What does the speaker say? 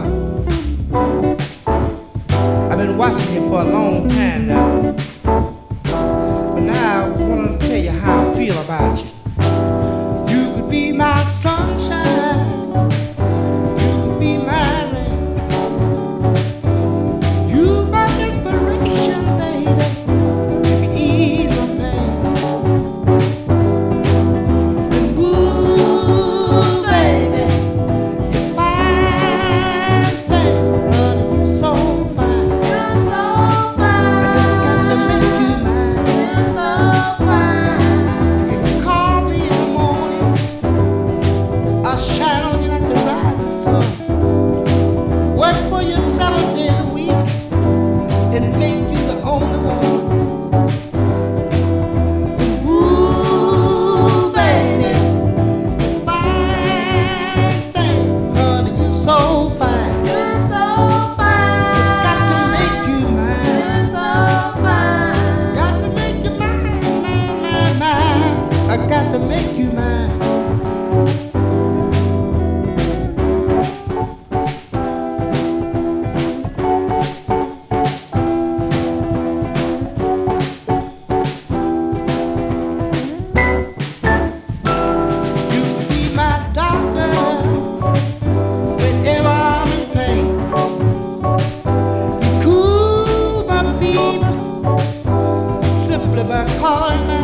I've been watching you for a long time now. But now I want to tell you how I feel about you. You could be my sunshine. You could be my rain. You my inspiration, baby. You can ease my pain. And ooh, baby, you're fine thing, honey, you're so fine. You're so fine. I just got to make you mine. You're so fine. You can call me in the morning. I'll shine on you like the rising sun. Work for you 7 days a week and make you the only one. Ooh, baby, fine thing, honey, you're so fine. You're so fine. Just got to make you mine. You're so fine. Got to make you mine, mine, mine, mine. I got to make you mine. You can be my doctor whenever I'm in pain. You cool my fever simply by calling my